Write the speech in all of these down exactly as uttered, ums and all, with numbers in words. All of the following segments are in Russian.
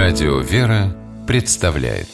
Радио «Вера» представляет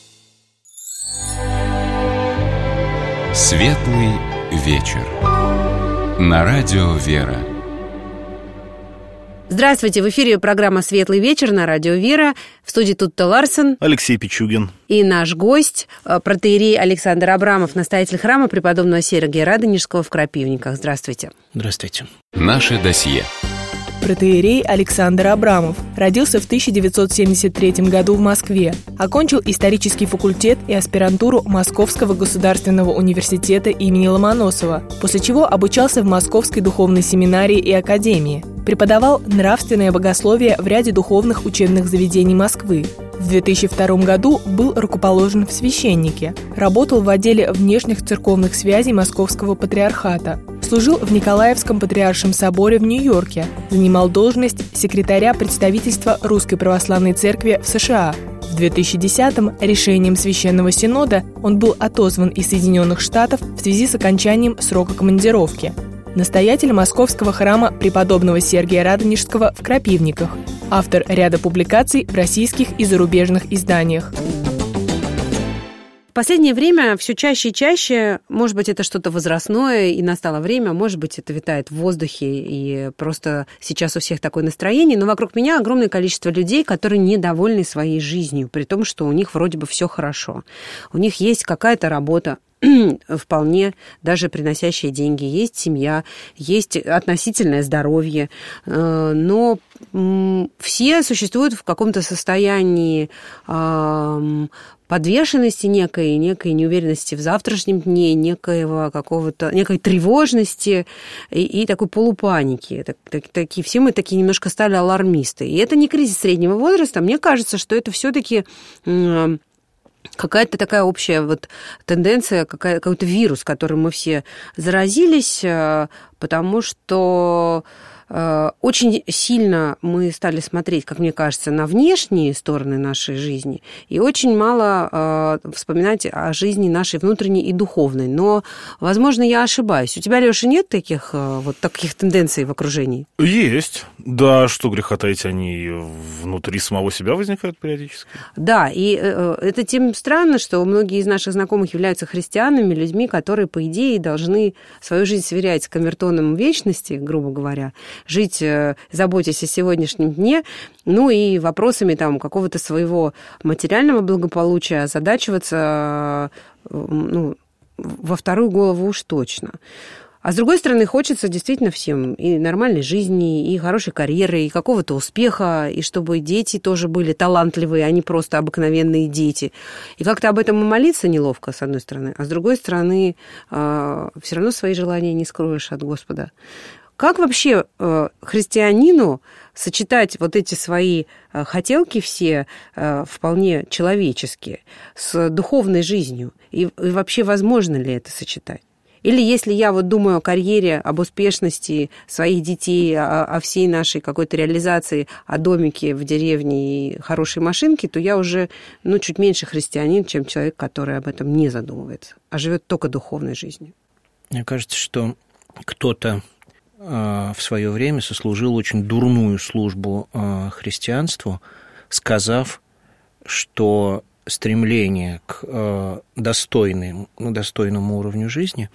Светлый вечер на Радио «Вера». Здравствуйте, в эфире программа «Светлый вечер» на Радио «Вера». В студии Тутта Ларсен, Алексей Пичугин и наш гость, протоиерей Александр Абрамов, настоятель храма преподобного Сергия Радонежского в Крапивниках. Здравствуйте. Здравствуйте. Наше досье. Протоиерей Александр Абрамов родился в тысяча девятьсот семьдесят третьем году в Москве. Окончил исторический факультет и аспирантуру Московского государственного университета имени Ломоносова, после чего обучался в Московской духовной семинарии и академии. Преподавал нравственное богословие в ряде духовных учебных заведений Москвы. В две тысячи втором году был рукоположен в священнике. Работал в отделе внешних церковных связей Московского патриархата. Служил в Николаевском патриаршем соборе в Нью-Йорке. Занимал должность секретаря представительства Русской православной церкви в США. В две тысячи десятом решением Священного Синода он был отозван из Соединенных Штатов в связи с окончанием срока командировки. Настоятель Московского храма преподобного Сергия Радонежского в Крапивниках. Автор ряда публикаций в российских и зарубежных изданиях. В последнее время все чаще и чаще, может быть, это что-то возрастное, и настало время, может быть, это витает в воздухе, и просто сейчас у всех такое настроение, но вокруг меня огромное количество людей, которые недовольны своей жизнью, при том, что у них вроде бы все хорошо. У них есть какая-то работа, вполне даже приносящие деньги, есть семья, есть относительное здоровье, но все существуют в каком-то состоянии подвешенности некой, некой неуверенности в завтрашнем дне, некоего какого-то, некой тревожности и, и такой полупаники. Так, так, такие, все мы такие немножко стали алармисты. И это не кризис среднего возраста. Мне кажется, что это все-таки какая-то такая общая вот тенденция, какая, какой-то вирус, которым мы все заразились, потому что очень сильно мы стали смотреть, как мне кажется, на внешние стороны нашей жизни и очень мало э, вспоминать о жизни нашей внутренней и духовной. Но, возможно, я ошибаюсь. У тебя, Лёша, нет таких э, вот таких тенденций в окружении? Есть. Да, что греха таить, они внутри самого себя возникают периодически. Да, и э, это тем странно, что многие из наших знакомых являются христианами, людьми, которые, по идее, должны свою жизнь сверять с камертоном вечности, грубо говоря, жить, заботясь о сегодняшнем дне, ну и вопросами там какого-то своего материального благополучия озадачиваться, ну, во вторую голову уж точно. А с другой стороны, хочется действительно всем и нормальной жизни, и хорошей карьеры, и какого-то успеха, и чтобы дети тоже были талантливые, а не просто обыкновенные дети. И как-то об этом и молиться неловко, с одной стороны, а с другой стороны, все равно свои желания не скроешь от Господа. Как вообще э, христианину сочетать вот эти свои э, хотелки все э, вполне человеческие с духовной жизнью? И, и вообще возможно ли это сочетать? Или если я вот думаю о карьере, об успешности своих детей, о, о всей нашей какой-то реализации, о домике в деревне и хорошей машинке, то я уже ну, чуть меньше христианин, чем человек, который об этом не задумывается, а живет только духовной жизнью. Мне кажется, что кто-то в свое время сослужил очень дурную службу христианству, сказав, что стремление к достойному, достойному уровню жизни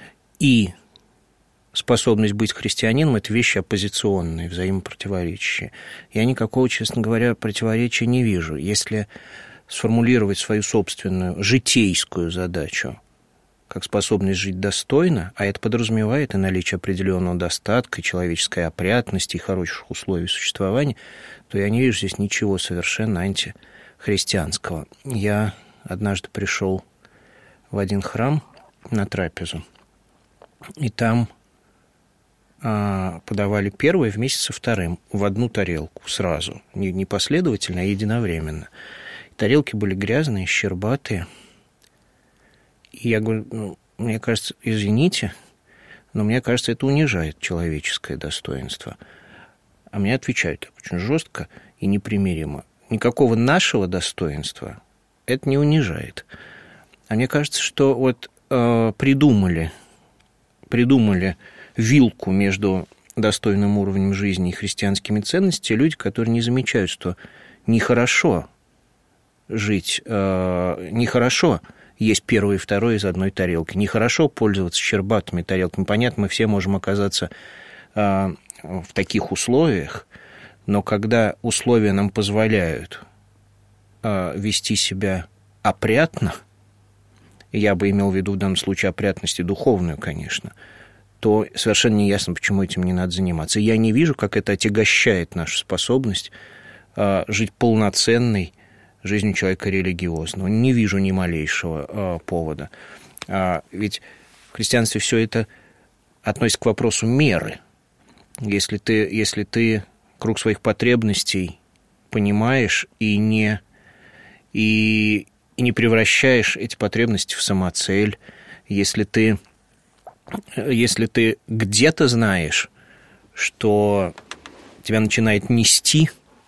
и способность быть христианином – это вещи оппозиционные, взаимопротиворечащие. Я никакого, честно говоря, противоречия не вижу. Если сформулировать свою собственную житейскую задачу как способность жить достойно, а это подразумевает и наличие определенного достатка, и человеческой опрятности, и хороших условий существования, то я не вижу здесь ничего совершенно антихристианского. Я однажды пришел в один храм на трапезу, и там а, подавали первое вместе со вторым в одну тарелку сразу, не, не последовательно, а единовременно. Тарелки были грязные, щербатые. И я говорю, ну, мне кажется, извините, но мне кажется, это унижает человеческое достоинство. А мне отвечают так очень жестко и непримиримо. Никакого нашего достоинства это не унижает. А мне кажется, что вот э, придумали, придумали вилку между достойным уровнем жизни и христианскими ценностями люди, которые не замечают, что нехорошо жить, э, нехорошо есть первое и второе из одной тарелки, нехорошо пользоваться щербатыми тарелками. Понятно, мы все можем оказаться э, в таких условиях, но когда условия нам позволяют э, вести себя опрятно, я бы имел в виду в данном случае опрятность и духовную, конечно, то совершенно не ясно, почему этим не надо заниматься. Я не вижу, как это отягощает нашу способность э, жить полноценной жизнью человека религиозного. Не вижу ни малейшего э, повода. А, ведь в христианстве все это относится к вопросу меры. Если ты, если ты круг своих потребностей понимаешь и не, и, и не превращаешь эти потребности в самоцель, если ты, если ты где-то знаешь, что тебя начинает нести,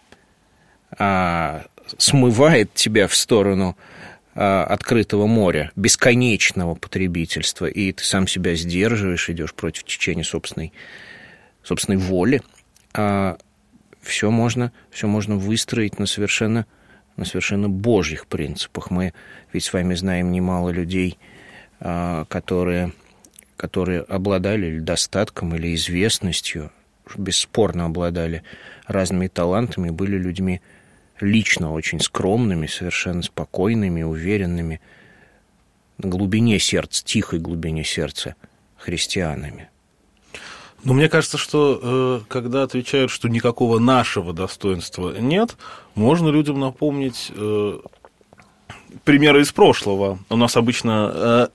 а, смывает тебя в сторону а, открытого моря, бесконечного потребительства, и ты сам себя сдерживаешь, идешь против течения собственной, собственной воли, а, все можно, все можно выстроить на совершенно, на совершенно божьих принципах. Мы ведь с вами знаем немало людей, а, которые, которые обладали достатком или известностью, бесспорно обладали разными талантами, были людьми лично очень скромными, совершенно спокойными, уверенными, на глубине сердца, тихой глубине сердца христианами. Но мне кажется, что э, когда отвечают, что никакого нашего достоинства нет, можно людям напомнить э, примеры из прошлого. У нас обычно э,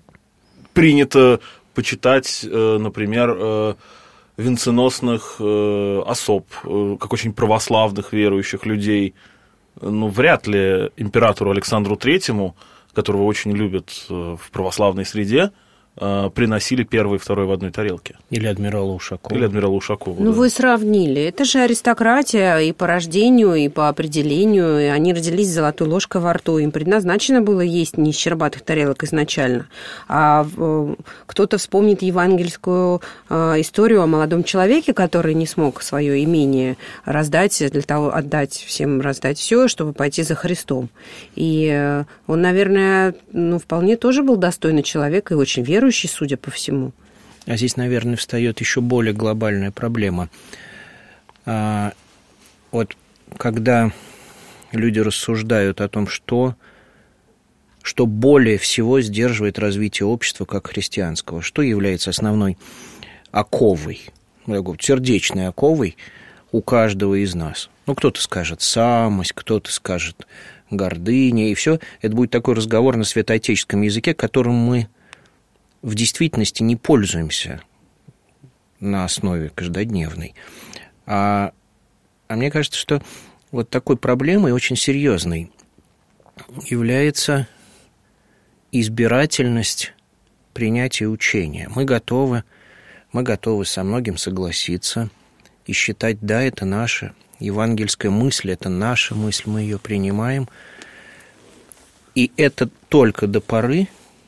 принято почитать, э, например, э, венценосных э, особ, э, как очень православных верующих людей. Ну, вряд ли императору Александру Третьему, которого очень любят э, в православной среде, э, приносили первый и второй в одной тарелке. Или адмирала Ушакова. Или адмирала Ушакова. Ну, да. Вы сравнили. Это же аристократия и по рождению, и по определению. И они родились с золотой ложкой во рту. Им предназначено было есть не из щербатых тарелок изначально. А э, кто-то вспомнит евангельскую э, историю о молодом человеке, который не смог свое имение раздать, для того, отдать всем, раздать все, чтобы пойти за Христом. И э, он, наверное, ну, вполне тоже был достойный человек и очень верующий, судя по всему. А здесь, наверное, встает еще более глобальная проблема. А, вот когда люди рассуждают о том, что, что более всего сдерживает развитие общества как христианского, что является основной оковой, сердечной оковой у каждого из нас. Ну, кто-то скажет самость, кто-то скажет гордыня, и все. Это будет такой разговор на святоотеческом языке, которым мы в действительности не пользуемся на основе каждодневной. А, а мне кажется, что вот такой проблемой очень серьезной является избирательность принятия учения. Мы готовы, мы готовы со многим согласиться и считать, да, это наша евангельская мысль, это наша мысль, мы ее принимаем. И это только до поры,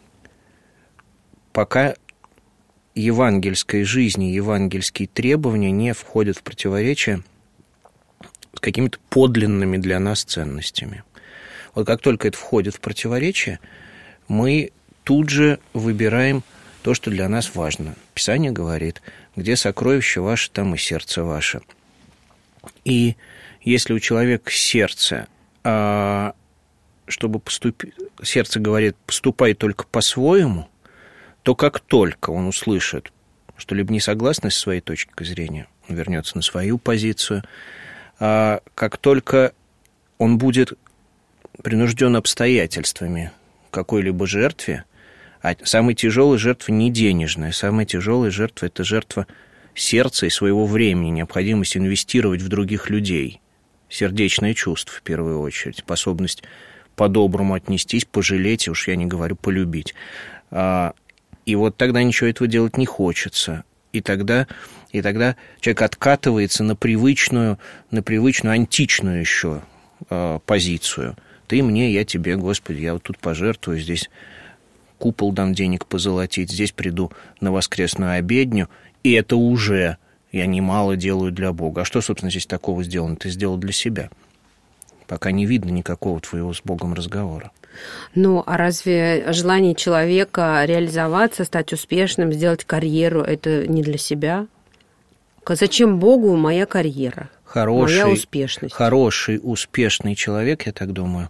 пока евангельской жизни, евангельские требования не входят в противоречие с какими-то подлинными для нас ценностями. Вот как только это входит в противоречие, мы тут же выбираем то, что для нас важно. Писание говорит, где сокровище ваше, там и сердце ваше. И если у человека сердце, чтобы поступить, сердце говорит, поступай только по-своему, то как только он услышит, что либо не согласен со своей точкой зрения, он вернется на свою позицию, а как только он будет принужден обстоятельствами к какой-либо жертве, а самая тяжелая жертва не денежная, самая тяжелая жертва – это жертва сердца и своего времени, необходимость инвестировать в других людей, сердечное чувство в первую очередь, способность по-доброму отнестись, пожалеть, уж я не говорю полюбить. И вот тогда ничего этого делать не хочется. И тогда, и тогда человек откатывается на привычную, на привычную античную еще э, позицию. Ты мне, я тебе, Господи, я вот тут пожертвую, здесь купол дам денег позолотить, здесь приду на воскресную обедню, и это уже я немало делаю для Бога. А что, собственно, здесь такого сделано? Ты сделал для себя. пока не видно никакого твоего с Богом разговора. Ну, а разве желание человека реализоваться, стать успешным, сделать карьеру, это не для себя? Зачем Богу моя карьера, хороший, моя успешность? Хороший, успешный человек, я так думаю,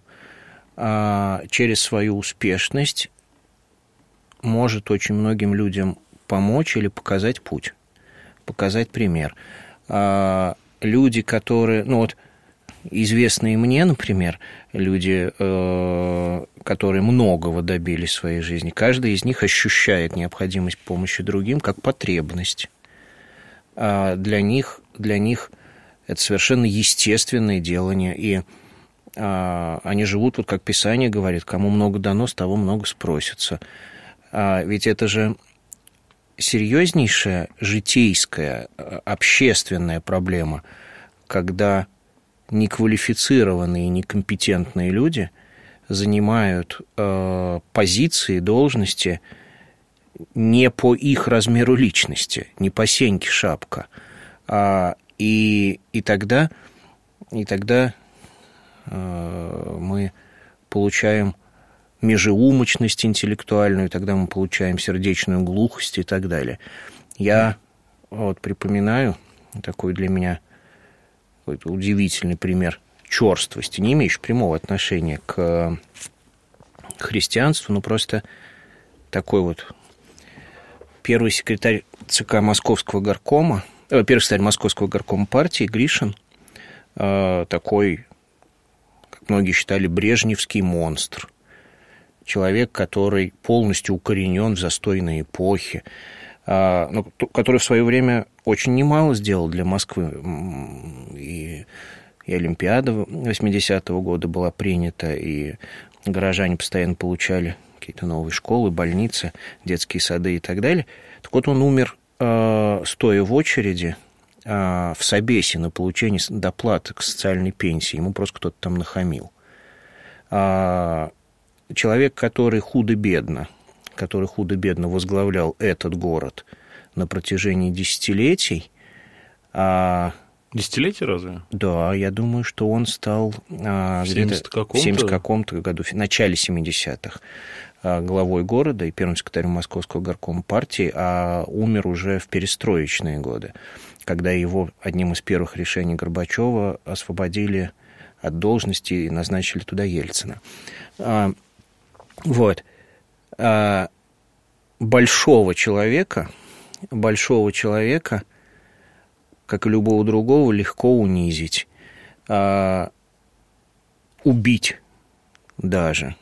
через свою успешность может очень многим людям помочь или показать путь, показать пример. Люди, которые, ну вот, известные мне, например, люди, которые многого добились в своей жизни, каждый из них ощущает необходимость помощи другим как потребность. Для них, для них это совершенно естественное делание, и они живут, вот как Писание говорит, кому много дано, с того много спросится. Ведь это же серьезнейшая житейская, общественная проблема, когда неквалифицированные, некомпетентные люди занимают позиции, должности не по их размеру личности, не по сеньке шапка. А, и, и тогда, и тогда э, мы получаем межеумочность интеллектуальную, тогда мы получаем сердечную глухость и так далее. Я вот припоминаю такой для меня какой-то удивительный пример черствости, не имеющий прямого отношения к христианству, но просто такой вот первый секретарь ЦК Московского горкома, э, первый секретарь Московского горкома партии Гришин, э, такой, как многие считали, брежневский монстр. Человек, который полностью укоренен в застойной эпохе, э, но, который в свое время очень немало сделал для Москвы. И, и Олимпиада восьмидесятого года была принята, и горожане постоянно получали какие-то новые школы, больницы, детские сады и так далее. Так вот, он умер, э, стоя в очереди э, в собесе на получение доплаты к социальной пенсии. Ему просто кто-то там нахамил. Э, человек, который худо-бедно, который худо-бедно возглавлял этот город на протяжении десятилетий. Э, Десятилетие разве? Да, я думаю, что он стал э, где-то в семидесятом каком-то году, в начале семидесятых, главой города и первым секретарем Московского горкома партии, а умер уже в перестроечные годы, когда его одним из первых решений Горбачева освободили от должности и назначили туда Ельцина. Вот. Большого человека, большого человека, как и любого другого, легко унизить, убить даже.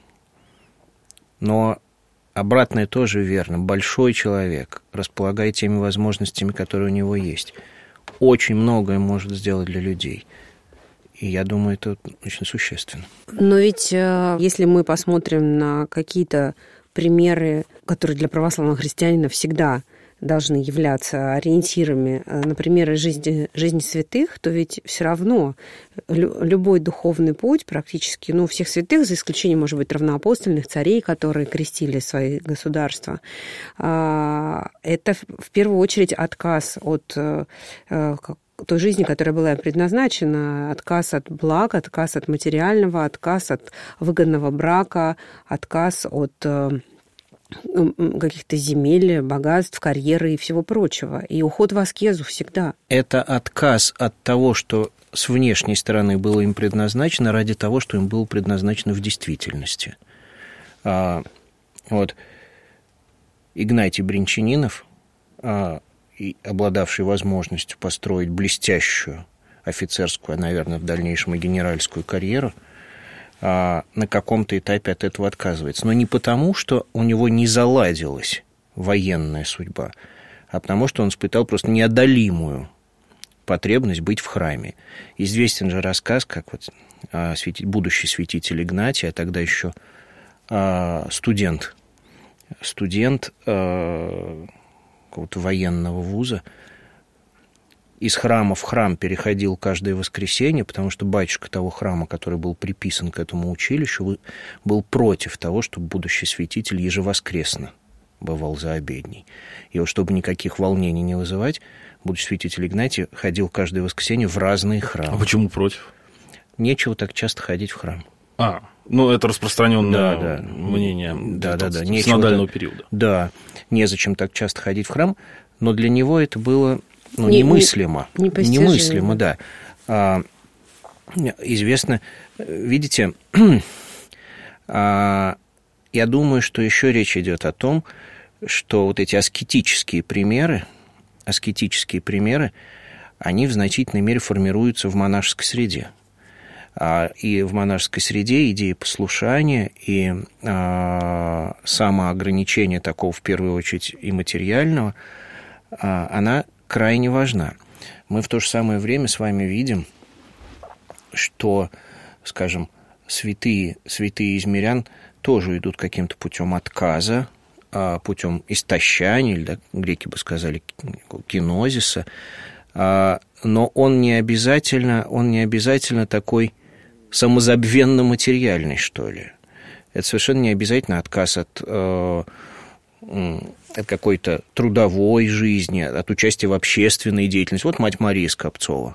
Но обратное тоже верно. Большой человек располагает теми возможностями, которые у него есть. Очень многое может сделать для людей. И я думаю, это очень существенно. Но ведь если мы посмотрим на какие-то примеры, которые для православного христианина всегда должны являться ориентирами, например, жизни, жизни святых, то ведь все равно любой духовный путь практически, ну, всех святых, за исключением, может быть, равноапостольных царей, которые крестили свои государства, это в первую очередь отказ от той жизни, которая была предназначена, отказ от благ, отказ от материального, отказ от выгодного брака, отказ от каких-то земель, богатств, карьеры и всего прочего. И уход в аскезу всегда. Это отказ от того, что с внешней стороны было им предназначено, ради того, что им было предназначено в действительности. А, вот Игнатий Бринчанинов, а, и обладавший возможностью построить блестящую офицерскую, а, наверное, в дальнейшем и генеральскую карьеру, на каком-то этапе от этого отказывается. Но не потому, что у него не заладилась военная судьба, а потому, что он испытал просто неодолимую потребность быть в храме. Известен же рассказ, как вот будущий святитель Игнатий, а тогда еще студент, студент какого-то военного вуза, из храма в храм переходил каждое воскресенье, потому что батюшка того храма, который был приписан к этому училищу, был против того, чтобы будущий святитель ежевоскресно бывал за обедней. И вот чтобы никаких волнений не вызывать, будущий святитель Игнатий ходил каждое воскресенье в разные храмы. А почему против? нечего так часто ходить в храм. А, ну это распространенное да, да. мнение да, да, да. синодального так, периода. Да, незачем так часто ходить в храм, но для него это было ну, не, немыслимо. Не, немыслимо, да. А, известно, видите, а, я думаю, что еще речь идет о том, что вот эти аскетические примеры, аскетические примеры, они в значительной мере формируются в монашеской среде. И в монашеской среде идея послушания и а, самоограничения такого, в первую очередь, и материального, а, она крайне важна. Мы в то же самое время с вами видим, что, скажем, святые, святые из мирян тоже идут каким-то путем отказа, путем истощания, или, да, греки бы сказали, кинозиса, но он не обязательно, он не обязательно такой самозабвенно-материальный, что ли. Это совершенно не обязательно отказ от, от какой-то трудовой жизни, от участия в общественной деятельности. Вот мать Мария Скопцова.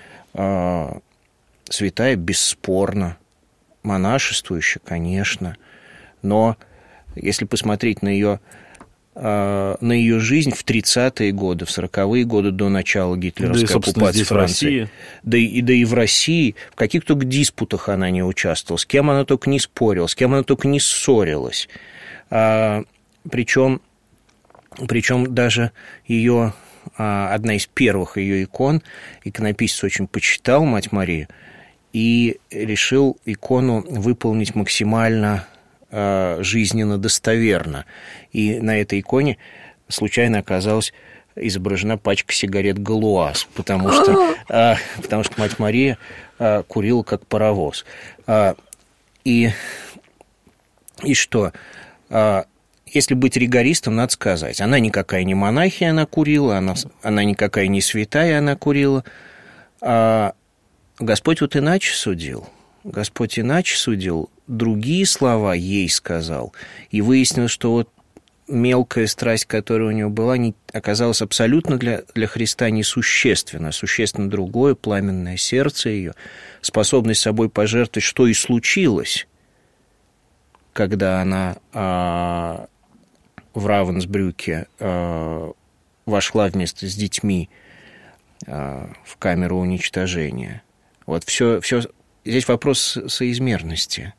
Святая, бесспорно, монашествующая, конечно, но если посмотреть на ее, на ее жизнь в тридцатые годы, в сороковые годы до начала гитлеровской да оккупации Франции, да и, да и в России, в каких только диспутах она не участвовала, с кем она только не спорила, с кем она только не ссорилась. А, причем, причем даже ее, одна из первых ее икон, иконописец очень почитал мать Марию и решил икону выполнить максимально жизненно достоверно. И на этой иконе случайно оказалась изображена пачка сигарет «Галуаз», потому что, потому что мать Мария курила как паровоз. И, и что? Если быть ригористом, надо сказать, она никакая не монахия, она курила, она, она никакая не святая, она курила. А Господь вот иначе судил. Господь иначе судил, другие слова ей сказал, и выяснилось, что вот мелкая страсть, которая у него была, не, оказалась абсолютно для, для Христа несущественна, существенно другое, пламенное сердце ее, способность собой пожертвовать, что и случилось, когда она а, в Равенсбрюке а, вошла вместе с детьми а, в камеру уничтожения. Вот все, все. Здесь вопрос соизмерности.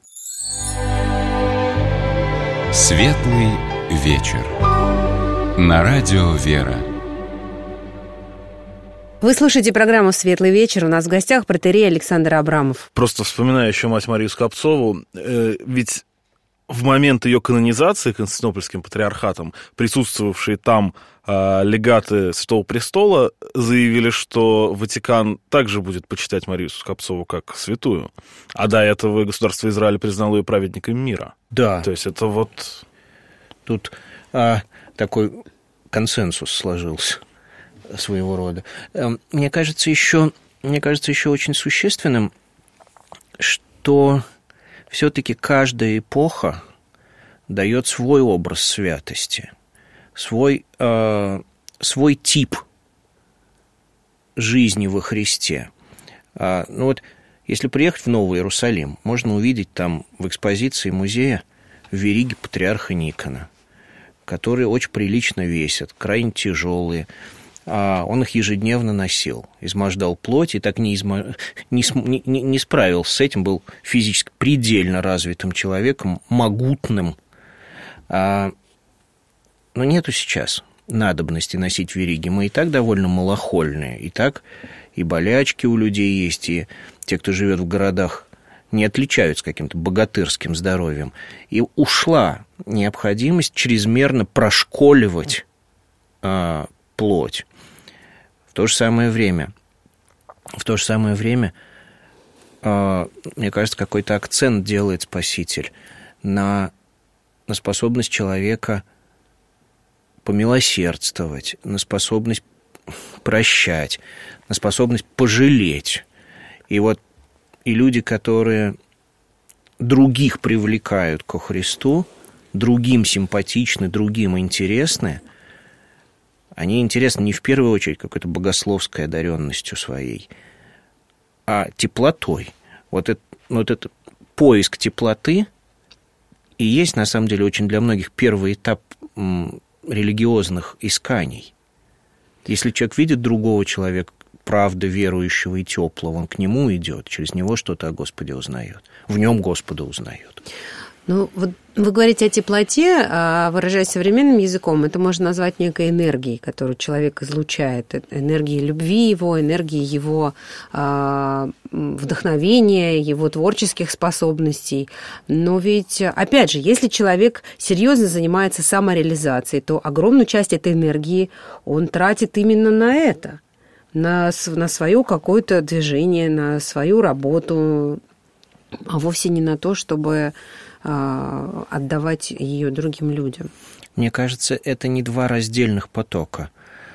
Светлый вечер. На радио «Вера». Вы слушаете программу «Светлый вечер». У нас в гостях протоиерей Александр Абрамов. Просто вспоминаю еще мать Марию Скопцову, э, ведь в момент ее канонизации Константинопольским патриархатом присутствовавшие там э, легаты Святого Престола заявили, что Ватикан также будет почитать Марию Скопцову как святую. А до этого государство Израиль признало ее праведником мира. Да. То есть это вот... Тут а, такой консенсус сложился своего рода. Мне кажется, еще, мне кажется, еще очень существенным, что все-таки каждая эпоха дает свой образ святости, свой, э, свой тип жизни во Христе. А, ну вот, если приехать в Новый Иерусалим, можно увидеть там в экспозиции музея вериги патриарха Никона, которые очень прилично весят, крайне тяжелые. А он их ежедневно носил, измождал плоть и так не, измо... не, не, не справился с этим, был физически предельно развитым человеком, могутным. А... Но нету сейчас надобности носить вериги. Мы и так довольно малохольные, и так и болячки у людей есть, и те, кто живет в городах, не отличаются каким-то богатырским здоровьем. И ушла необходимость чрезмерно прошколивать а, плоть. В то же самое время, в то же самое время, а, мне кажется, какой-то акцент делает Спаситель на, на способность человека помилосердствовать, на способность прощать, на способность пожалеть. И вот и люди, которые других привлекают ко Христу, другим симпатичны, другим интересны, они интересны не в первую очередь какой-то богословской одаренностью своей, а теплотой. Вот это, вот это поиск теплоты и есть, на самом деле, очень для многих первый этап м, религиозных исканий. Если человек видит другого человека, правда верующего и теплого, он к нему идет, через него что-то о Господе узнает, в нем Господа узнает. Ну, вот вы говорите о теплоте, а выражаясь современным языком, это можно назвать некой энергией, которую человек излучает, энергией любви его, энергией его а, вдохновения, его творческих способностей. Но ведь, опять же, если человек серьезно занимается самореализацией, то огромную часть этой энергии он тратит именно на это, на, на свое какое-то движение, на свою работу, а вовсе не на то, чтобы отдавать ее другим людям. Мне кажется, это не два раздельных потока.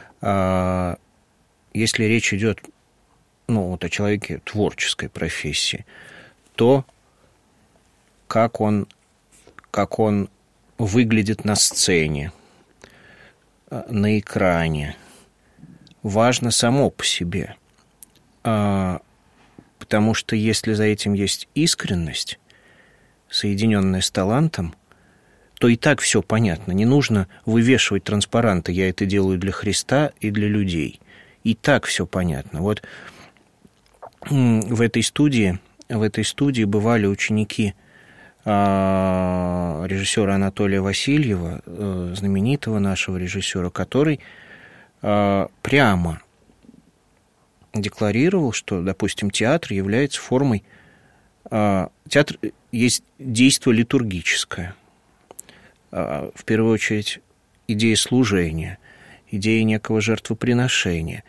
Если речь идет, ну, вот о человеке творческой профессии, то как он, как он выглядит на сцене, на экране, важно само по себе. Потому что если за этим есть искренность, соединенная с талантом, то и так все понятно. Не нужно вывешивать транспаранты «я это делаю для Христа и для людей». И так все понятно. Вот в этой студии, в этой студии бывали ученики режиссера Анатолия Васильева, знаменитого нашего режиссера, который прямо декларировал, что, допустим, театр является формой. Театр есть действие литургическое. В первую очередь, идея служения, идея некого жертвоприношения.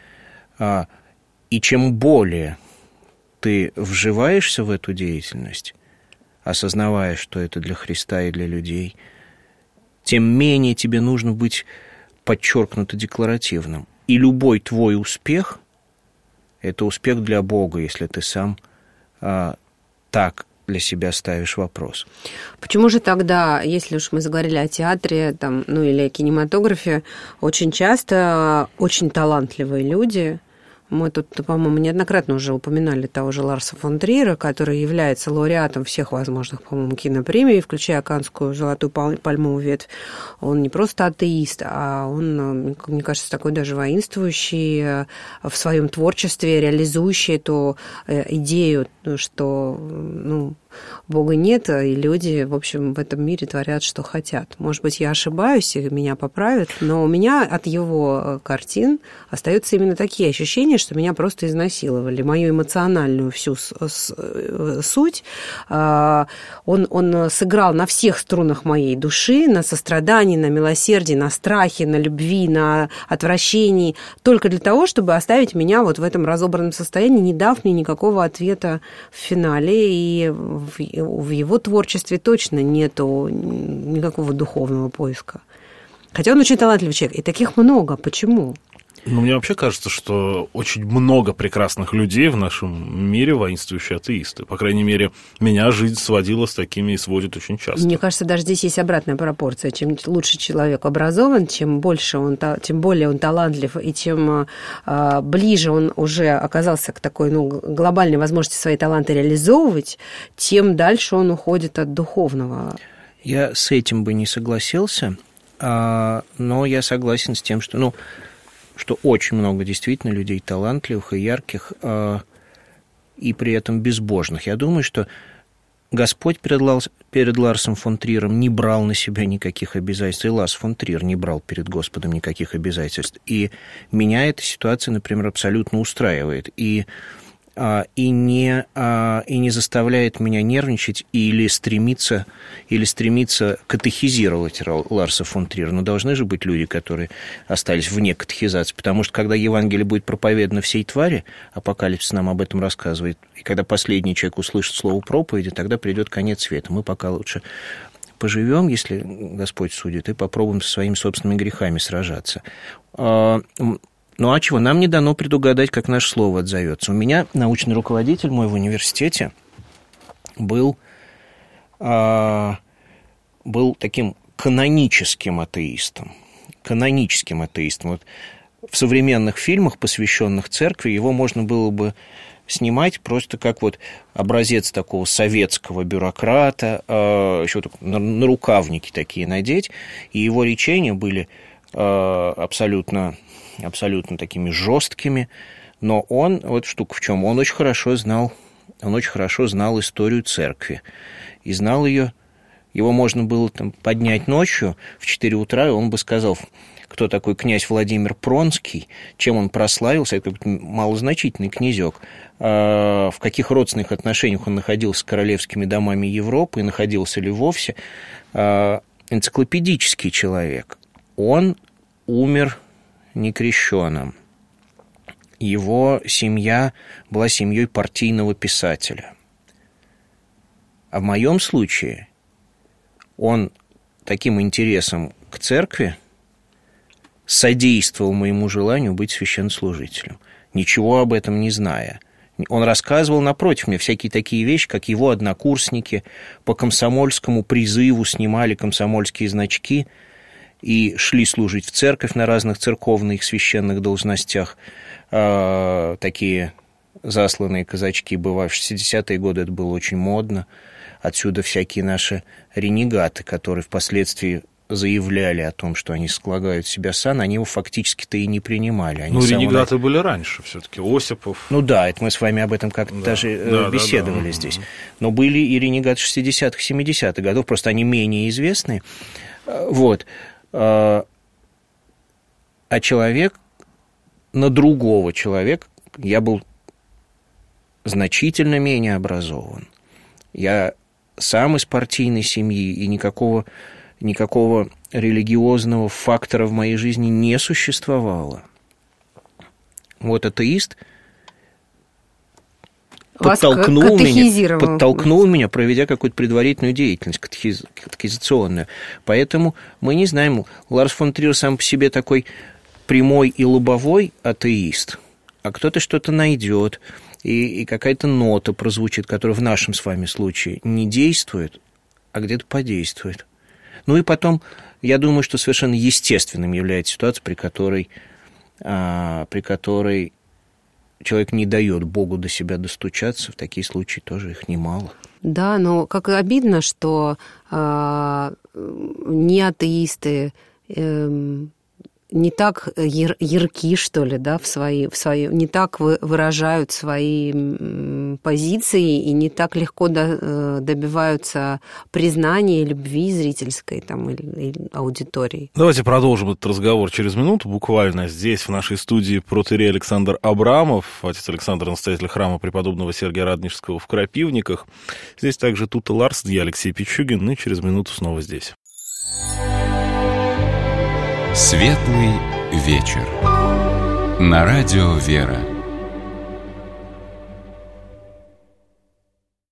И чем более ты вживаешься в эту деятельность, осознавая, что это для Христа и для людей, тем менее тебе нужно быть подчеркнуто декларативным. И любой твой успех – это успех для Бога, если ты сам а, так для себя ставишь вопрос. Почему же тогда, если уж мы заговорили о театре, там, ну или о кинематографе, очень часто очень талантливые люди, мы тут, по-моему, неоднократно уже упоминали того же Ларса фон Триера, который является лауреатом всех возможных, по-моему, кинопремий, включая Каннскую золотую пальмовую ветвь. Он не просто атеист, а он, мне кажется, такой даже воинствующий в своем творчестве, реализующий эту идею, что, ну, Бога нет, и люди, в общем, в этом мире творят, что хотят. Может быть, я ошибаюсь, и меня поправят, но у меня от его картин остаются именно такие ощущения, что меня просто изнасиловали. Мою эмоциональную всю суть он, он сыграл на всех струнах моей души, на сострадании, на милосердии, на страхе, на любви, на отвращении, только для того, чтобы оставить меня вот в этом разобранном состоянии, не дав мне никакого ответа в финале. И в его творчестве точно нету никакого духовного поиска. Хотя он очень талантливый человек, и таких много. Почему? Ну, мне вообще кажется, что очень много прекрасных людей в нашем мире воинствующие атеисты. По крайней мере, меня жизнь сводила с такими и сводит очень часто. Мне кажется, даже здесь есть обратная пропорция. Чем лучше человек образован, чем больше он, тем более он талантлив, и чем а, ближе он уже оказался к такой, ну, глобальной возможности свои таланты реализовывать, тем дальше он уходит от духовного. Я с этим бы не согласился, а, но я согласен с тем, что, ну, что очень много действительно людей талантливых и ярких, э, и при этом безбожных. Я думаю, что Господь перед, Ларс, перед Ларсом фон Триером не брал на себя никаких обязательств, и Ларс фон Триер не брал перед Господом никаких обязательств. И меня эта ситуация, например, абсолютно устраивает. И, э, и, не, э, и не заставляет меня нервничать или стремиться, или стремиться катехизировать Ларса фон Триера. Но должны же быть люди, которые остались вне катехизации, потому что когда Евангелие будет проповедано всей твари, Апокалипсис нам об этом рассказывает, и когда последний человек услышит слово проповеди, тогда придет конец света. Мы пока лучше поживем, если Господь судит, и попробуем со своими собственными грехами сражаться. Ну, а чего? Нам не дано предугадать, как наше слово отзовется. У меня научный руководитель мой в университете был, а, был таким каноническим атеистом. Каноническим атеистом. Вот в современных фильмах, посвященных церкви, его можно было бы снимать просто как вот образец такого советского бюрократа, э, еще так, на, на рукавники такие надеть, и его речения были э, абсолютно, абсолютно такими жесткими, но он, вот штука в чем, он очень хорошо знал, он очень хорошо знал историю церкви, и знал ее, его можно было там поднять ночью в четыре утра, и он бы сказал, кто такой князь Владимир Пронский, чем он прославился, это малозначительный князек, в каких родственных отношениях он находился с королевскими домами Европы, и находился ли вовсе. Энциклопедический человек. Он умер некрещенным. Его семья была семьей партийного писателя. А в моем случае он таким интересом к церкви содействовал моему желанию быть священнослужителем, ничего об этом не зная. Он рассказывал, напротив, мне всякие такие вещи, как его однокурсники по комсомольскому призыву снимали комсомольские значки и шли служить в церковь на разных церковных священных должностях. Такие засланные казачки бывали. В шестидесятые годы это было очень модно. Отсюда всякие наши ренегаты, которые впоследствии заявляли о том, что они слагают в себя сан, они его фактически-то и не принимали. Они ну, самого... ренегаты были раньше все-таки, Осипов. Ну да, это мы с вами об этом как-то да. даже да, беседовали да, да. здесь. Но были и ренегаты шестидесятых, семидесятых годов, просто они менее известны. Вот. А человек на другого человека, я был значительно менее образован. Я сам из партийной семьи, и никакого... Никакого религиозного фактора в моей жизни не существовало. Вот атеист подтолкнул меня, подтолкнул меня, проведя какую-то предварительную деятельность катехиз, катехизационную. Поэтому мы не знаем, Ларс фон Триер сам по себе такой прямой и лобовой атеист, а кто-то что-то найдет, и, и какая-то нота прозвучит, которая в нашем с вами случае не действует, а где-то подействует. Ну и потом, я думаю, что совершенно естественным является ситуация, при которой, а, при которой человек не дает Богу до себя достучаться. В такие случаи тоже их немало. Да, но как обидно, что а, не атеисты э, не так яр, ярки, что ли, да, в свои, в свои, не так выражают свои позиции и не так легко до, добиваются признания, любви зрительской там, или, или аудитории. Давайте продолжим этот разговор через минуту. Буквально здесь, в нашей студии, протоиерей Александр Абрамов, отец Александр, настоятель храма преподобного Сергия Радонежского в Крапивниках. Здесь также Тута Ларс, я Алексей Пичугин, и через минуту снова здесь. Светлый вечер. На радио «Вера».